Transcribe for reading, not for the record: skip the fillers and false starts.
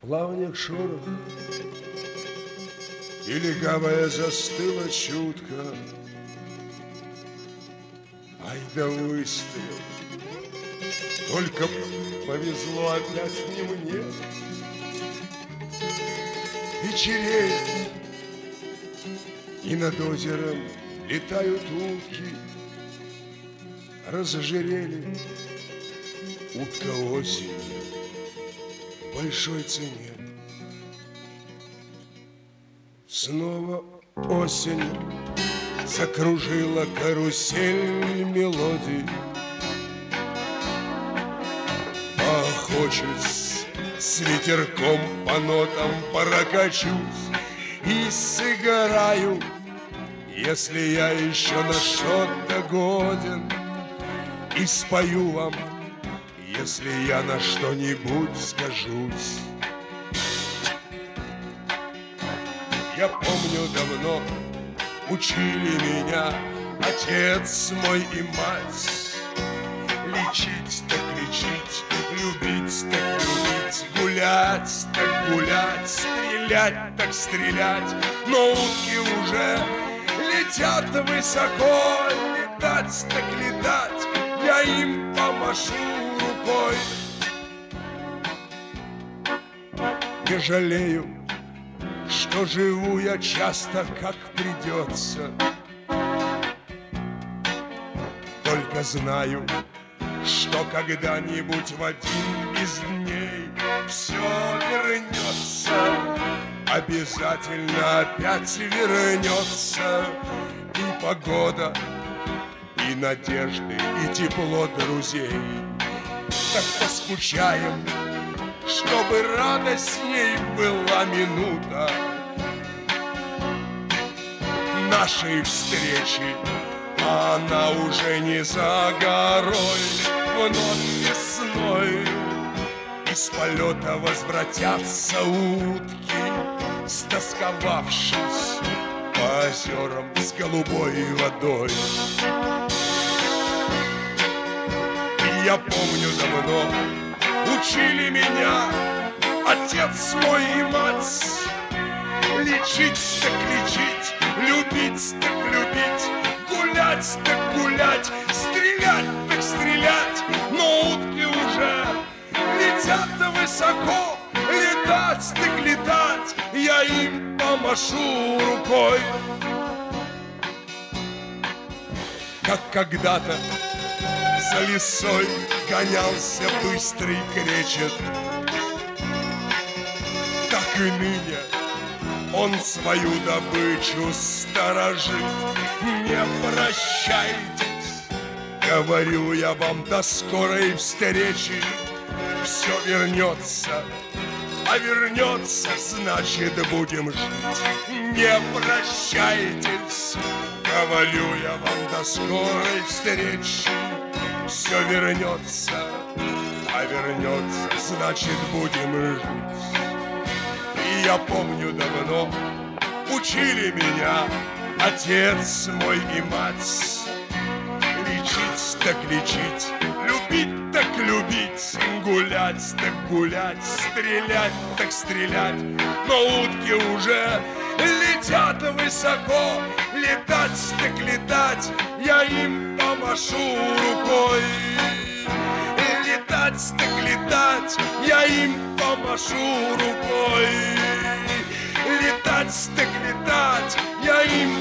плавниях шорох, и легавая застыла чутко. Ай да выстрел, только повезло опять не мне. Вечереет, и над озером летают утки. Разожирели утка осенью в большой цене. Снова осень закружила карусель мелодий. Поохочусь, с ветерком по нотам прокачусь и сыграю, если я еще на что-то годен, и спою вам, если я на что-нибудь скажусь. Я помню, давно учили меня отец мой и мать. Лечить так лечить, любить так любить, гулять так гулять, стрелять так стрелять. Но утки уже летят высоко, летать так летать, я им помашу рукой. Не жалею, что живу я часто, как придется. Только знаю, что когда-нибудь в один из дней все вернется. Обязательно опять вернется. И погода, и надежды, и тепло друзей. Так поскучаем, чтобы радостней была минута нашей встречи. А она уже не за горой, вновь весной из полета возвратятся утки, стосковавшись по озерам с голубой водой. И я помню, давно учили меня отец мой и мать. Лечить так лечить, любить так любить, гулять так гулять, стрелять так стрелять. Но утки уже летят высоко, летать так летать, я им помашу рукой. Как когда-то за лисой гонялся быстрый кречет, так и ныне он свою добычу сторожит. Не прощайтесь, говорю я вам, до скорой встречи. Все вернется, а вернется, значит будем жить. Не прощайтесь, говорю я вам, до скорой встречи. Все вернется, а вернется, значит будем жить. И я помню, давно учили меня отец мой и мать. Лечить так лечить, любить так любить, гулять так гулять, стрелять так стрелять. Но утки уже летят высоко, летать так летать, я им помашу рукой. Летать так летать, я им помашу рукой. Летать так летать, я им